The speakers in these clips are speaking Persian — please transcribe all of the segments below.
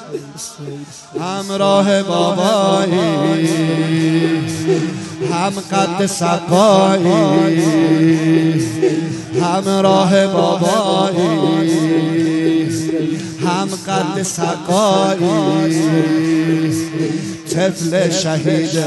همراه بابایی هم قد سقایی همراه بابایی هم قد سقایی طفل شهید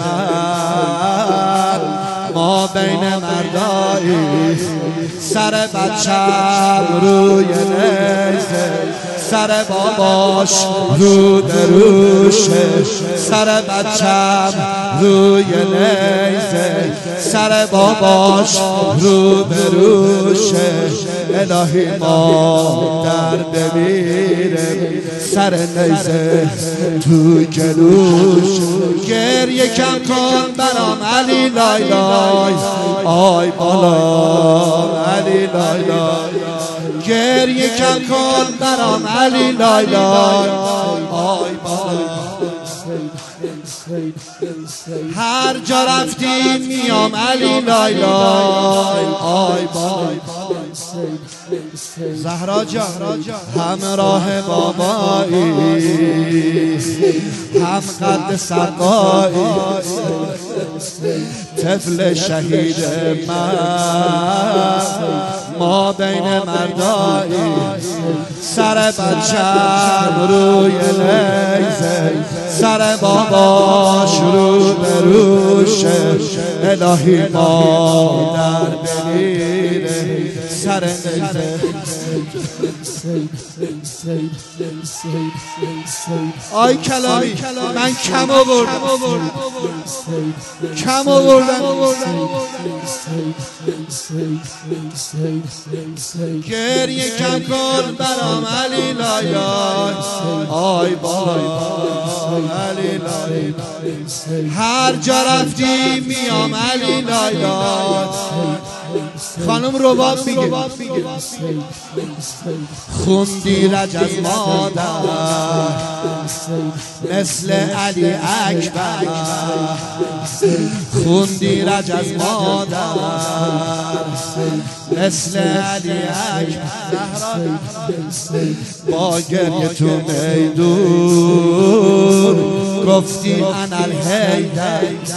من ما بین مردایی سر بچم روی نیزه سر باباش رو دروشه سر بچم روی نیزه سر باباش رو بروشه الهی ما در بمیرم سر نیزه تو جلوش گریه کم کن برام علی لای لای آی بالا علی لای لای گریه کم کن برام علی لای لای آی بالا هر جا رفتیم میام علی لای لای آی بای زهرا جان همراه بابایی هم قد سقایی طفل شهید من ما بین مردایی سر بچم روی نیزه سر باباش رو بروشه الهی ما در بمیره سر نیزه آی کلامی من کم آوردم گریه کم کن برام علی لای آی بای علی لای هر جا رفتیم میام علی لای خانم رباب میگه خوندی رج از مادر مثل علی اکبر خوندی رج از مادر مثل علی اکبر با گریه تو میدون گفتی انا الحیدر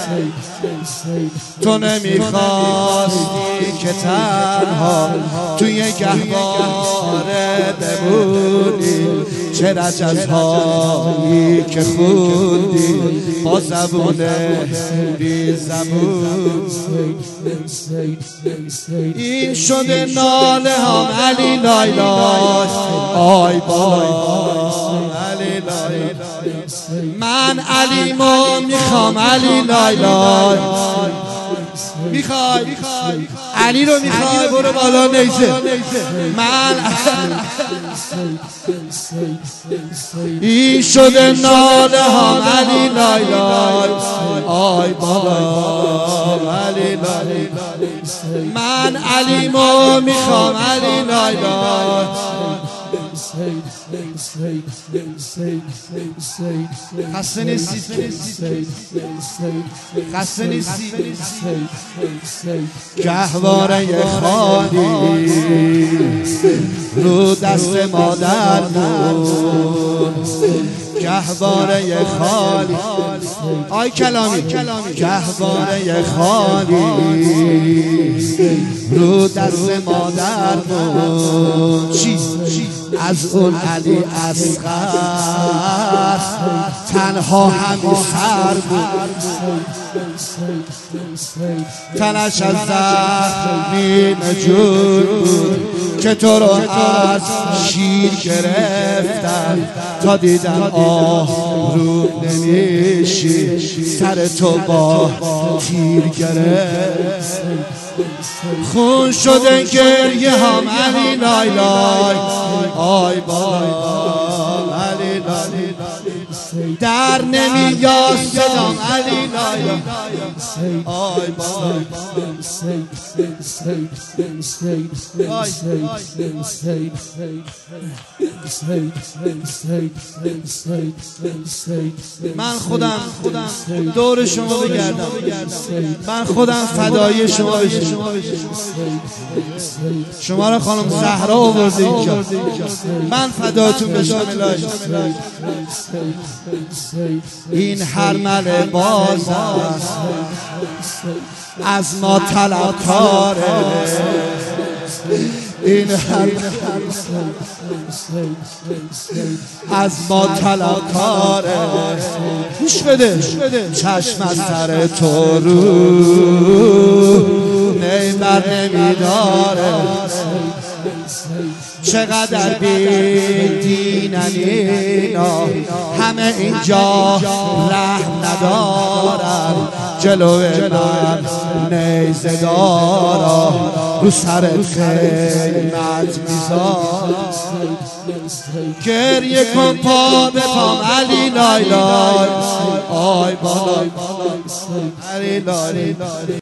تو نمیخواستی که تنها توی گهواره بمونی چه رجزهایی که خوندی با زبون بی زبون این شده ناله هم علی لای لای آی بای علی لای من علیمو میخوام علی لای لای میخوای علی رو میخوای برو بالا نیزه من این شده ناله هم علی لای لای آی بابا علی لای من علیمو میخوام علی لای لای خسته نیستی گهواره خالی رو دست مادر بود گهواره خالی آی کلامی گهواره خالی رو دست مادر بود چی از اون علی اصغر تنها همی سر بود تنش از زخمی نجور بود که تو رو از شیر گرفتن تا دیدم رو نمیشی سر تو با تیر گرفت خون شده گریه هم علی لای لای آی بای علی لای در نمیاد صدام علی لایلا آی بای من خودم دور شما بگردم، من خودم فدایی شما بشم. شما را خانم زهرا آورده اینجا، من فداتون بشم. این حرمل باز از ما طلبکاره، این از ما طلبکاره. گوش بده، چشم از سر تو رو نیبر نمیداره، چقدر بیدینن اینا، همه اینجا رحم ندارن، جلو من نیزه دارا رو سرت خیمت میذار. گریه کن پا به پام علی لای لای آی بالای علی لای.